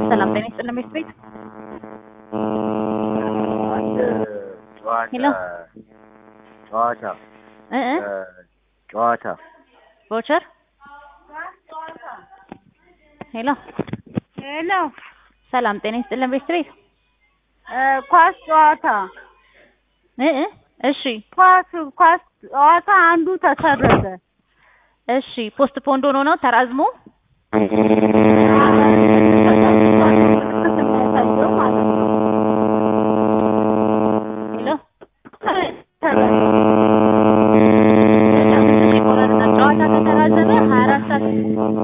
ሰላም ጤና ይስጥልን ቤት ሄሎ ጨዋታ ቮቸር ሄሎ ሰላም ጤና ይስጥልን ቤት ኳስ ጨዋታ እሺ ኳስ ጨዋታ አንዱ ተሰረዘ። እሺ ፖስት ፖንድ ሆኖ ነው ተራዝሞ